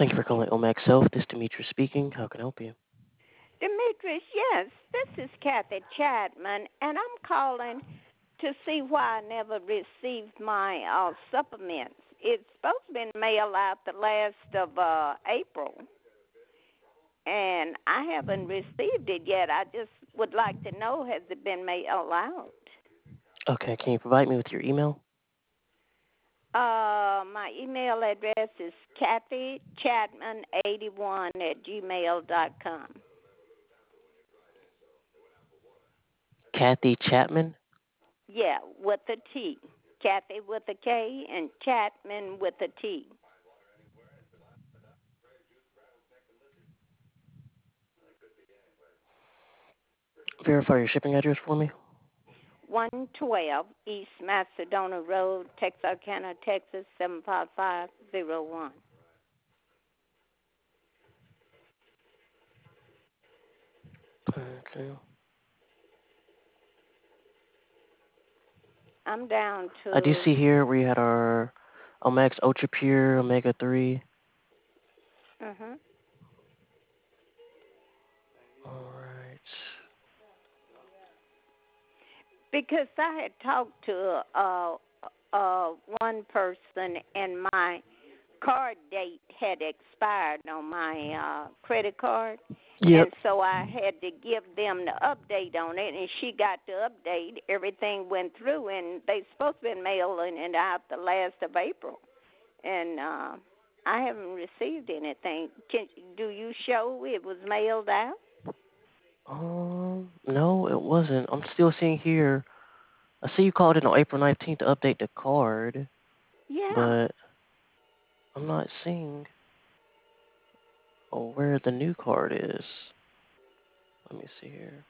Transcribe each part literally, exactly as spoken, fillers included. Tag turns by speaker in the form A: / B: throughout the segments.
A: Thank you for calling Omax Health. This is Demetrius speaking. How can I help you?
B: Demetrius, yes, this is Kathy Chapman, and I'm calling to see why I never received my uh, supplements. It's supposed to be mailed out the last of uh, April, and I haven't received it yet. I just would like to know, has it been mailed out?
A: Okay, can you provide me with your email?
B: Uh, my email address is Kathy Chapman eighty-one at gmail dot com.
A: Kathy Chapman.
B: Yeah, with a T. Kathy with a K and Chapman with a T.
A: Verify your shipping address for me.
B: one twelve East Macedonia Road, Texarkana, Texas seven five five zero one.
A: Okay.
B: I'm down
A: I do
B: to
A: see here we had our Omax Ultra Pure Omega three.
B: uh-huh.
A: Alright.
B: Because I had talked to uh uh one person and my card date had expired on my uh credit card,
A: Yep.
B: and so I had to give them the update on it, and she got the update. Everything went through, and they supposed to be mailing it out the last of April, and uh I haven't received anything. Can do you show it was mailed out?
A: Um, no, it wasn't. I'm still seeing here. I see you called in on April nineteenth to update the card,
B: Yeah.
A: but I'm not seeing oh, where the new card is. Let me see here.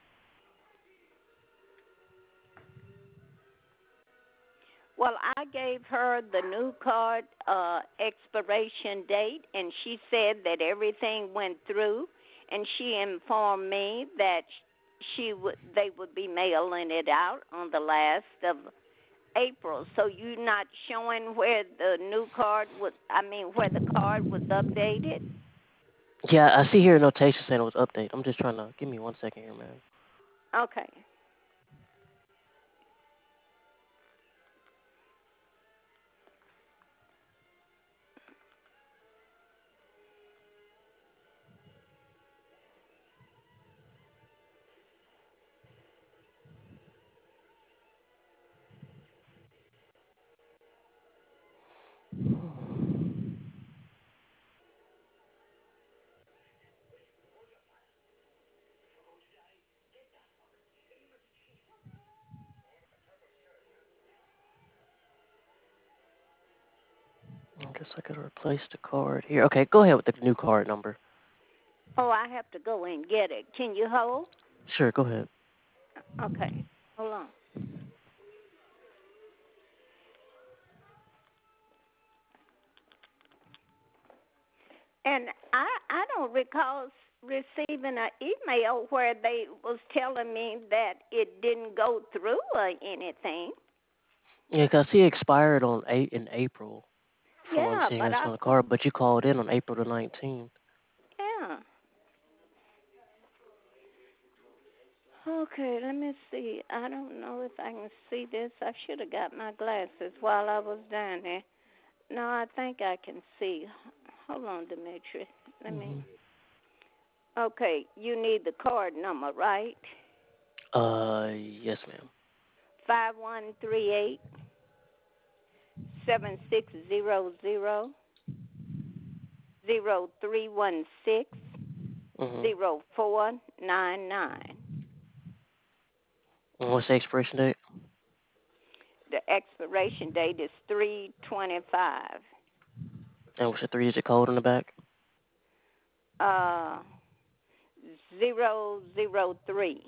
B: Well, I gave her the new card uh, expiration date, and she said that everything went through, and she informed me that she would they would be mailing it out on the last of April. So you're not showing where the new card was? I mean, where the card was updated?
A: Yeah, I see here a notation saying it was update. I'm just trying to give me one second here, man.
B: Okay.
A: I guess I could replace the card here. Okay, go ahead with the new card number.
B: Oh, I have to go and get it. Can you hold?
A: Sure, go ahead.
B: Okay. Hold on. And I I don't recall receiving an email where they was telling me that it didn't go through or anything.
A: Yeah, 'cause I see it expired on eight in April from what I'm
B: Yeah,
A: seeing
B: but
A: this
B: I
A: on the card, but you called in on April the nineteenth.
B: yeah. Okay, let me see. I don't know if I can see this. I should have got my glasses while I was down there. No, I think I can see. Hold on, Demetri. Let me.
A: Mm-hmm.
B: Okay, you need the card number, right?
A: Uh, yes, ma'am.
B: Five one three eight seven six zero zero zero three one six
A: Mm-hmm.
B: zero four nine nine.
A: And what's the expiration date?
B: The expiration date is three twenty five.
A: And what's the three-digit code on the back?
B: Uh, zero zero three.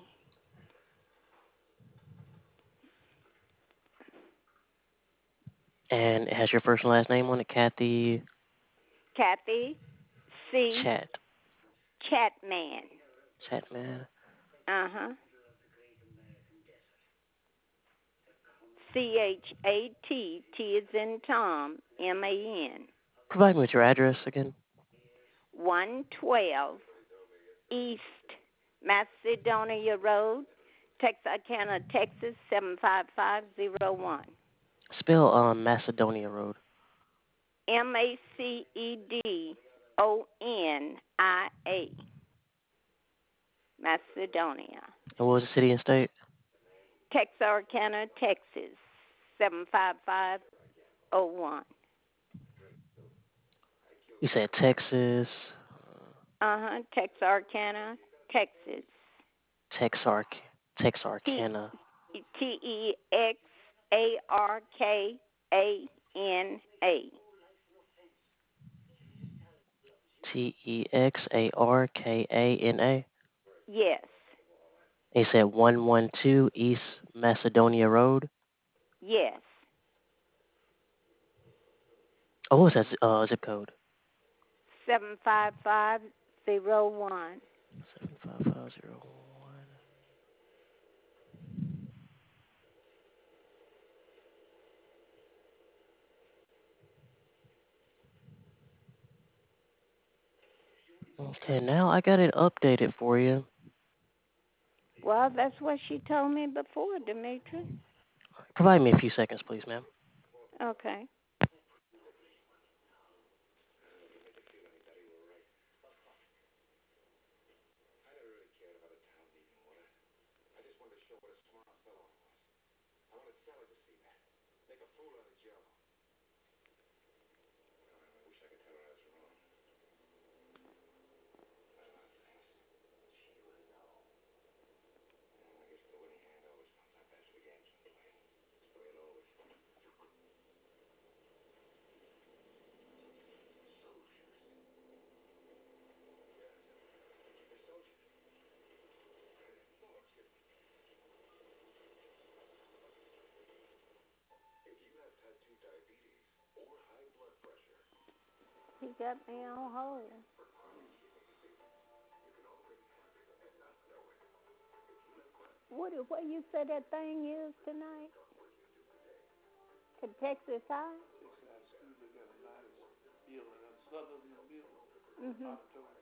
A: And it has your first and last name on it, Kathy
B: Kathy C.
A: Chat.
B: Chatman.
A: Chatman.
B: Uh huh. C H A T T is in Tom M A N.
A: Provide me with your address again.
B: one twelve East Macedonia Road, Texarkana, Texas seven five five zero one.
A: Spell um Macedonia Road.
B: M A C E D O N I A. Macedonia.
A: And what was the city and state?
B: Texarkana, Texas seven five five zero one.
A: You said Texas.
B: Uh huh. Texarkana, Texas.
A: Texark
B: T
A: Texarkana.
B: T E X A R K A N A.
A: T E X A R K A N A.
B: Yes.
A: He said one one two East Macedonia Road.
B: Yes.
A: Oh, what was that uh, zip code?
B: Seven five five zero one.
A: seven five five zero one. Okay, now I got it updated for you.
B: Well, that's what she told me before, Demetri.
A: Provide me a few seconds, please, ma'am.
B: Okay. He got me on hold. What what you say that thing is tonight? At Texas High? Mhm.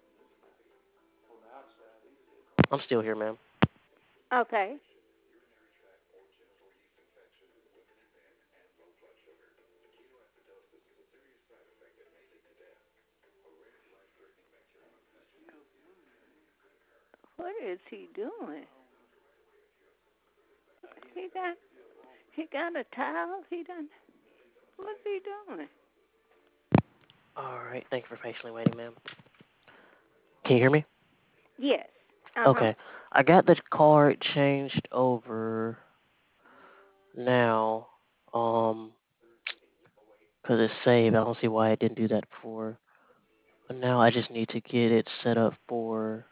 A: I'm still here, ma'am.
B: Okay. What is he doing? He got he got a towel. He done. What's he doing?
A: All right, thank you for patiently waiting, ma'am. Can you hear me?
B: Yes. Uh huh.
A: Okay, I got the card changed over now. Um, cause it's saved. I don't see why I didn't do that before. But now I just need to get it set up for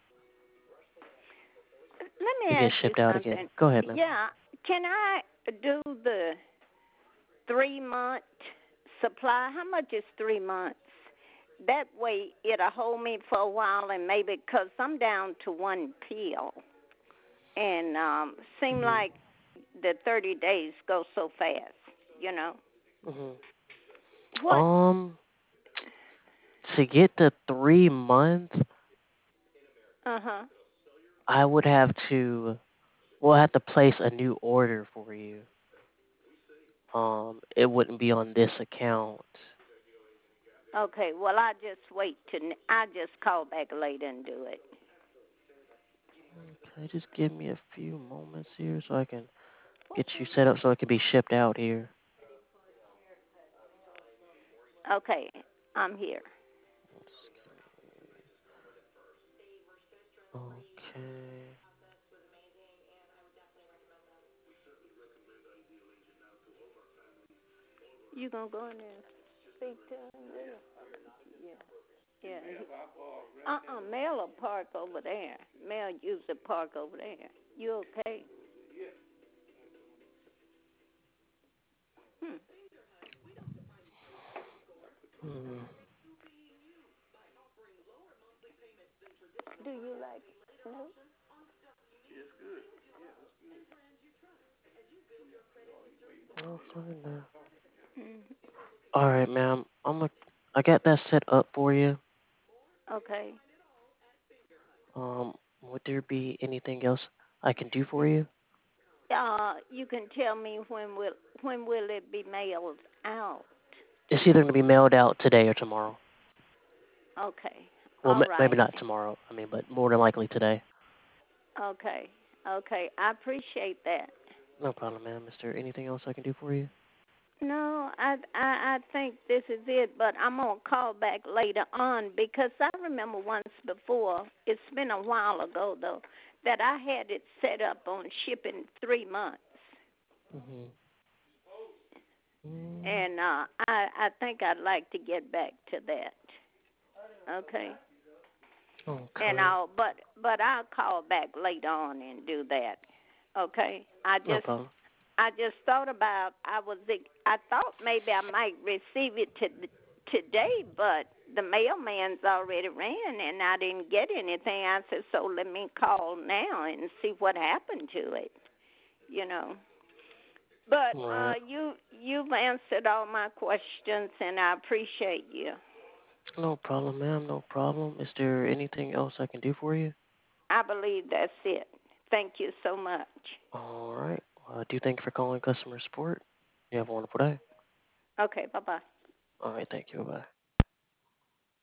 B: Let me
A: to get
B: ask you
A: shipped out again.
B: something.
A: Go ahead, ma'am.
B: Yeah. Can I do the three month supply? How much is three months? That way it'll hold me for a while, and maybe because I'm down to one pill, and um, seem
A: Mhm.
B: like the thirty days go so fast. You know
A: Mhm.
B: what?
A: Um, to get the three month,
B: Uh huh.
A: I would have to. We'll have to place a new order for you. Um, it wouldn't be on this account.
B: Okay. Well, I just wait to. I just call back later and do it.
A: Okay, just give me a few moments here so I can
B: What?
A: get you set up so it can be shipped out here.
B: Okay. I'm here.
A: Okay.
B: You gonna go in there and speak to him? Later? Yeah. Yeah. Uh uh Mel will park over there. Mel usually park over there. You okay? Hmm.
A: Hmm.
B: Do you like Snoop?
A: Okay, now.
B: Mm.
A: All right, ma'am. I'm a, I got that set up for you.
B: Okay.
A: Um, would there be anything else I can do for you?
B: Uh, you can tell me when will when will it be mailed out to
A: It's either
B: me?
A: going to be mailed out today or tomorrow.
B: Okay.
A: Well,
B: All
A: m- maybe
B: right.
A: not tomorrow. I mean, but more than likely today.
B: Okay. Okay. I appreciate that.
A: No problem, ma'am. Is there anything else I can do for you?
B: No, I, I I think this is it, but I'm gonna call back later on because I remember once before. It's been a while ago though that I had it set up on shipping three months,
A: Mm-hmm. Mm,
B: and uh, I I think I'd like to get back to that. Okay, and
A: okay.
B: I'll but but I'll call back later on and do that. Okay, I
A: No
B: just
A: problem.
B: I just thought about I was I thought maybe I might receive it to, today, but the mailman's already ran and I didn't get anything. I said, so let me call now and see what happened to it. You know. But
A: All
B: uh,
A: right.
B: you you've answered all my questions and I appreciate you.
A: No problem, ma'am. No problem. Is there anything else I can do for you?
B: I believe that's it. Thank you so much.
A: All right. Well, I do thank you for calling customer support. You have a wonderful day.
B: Okay, bye bye.
A: All right. Thank you. Bye.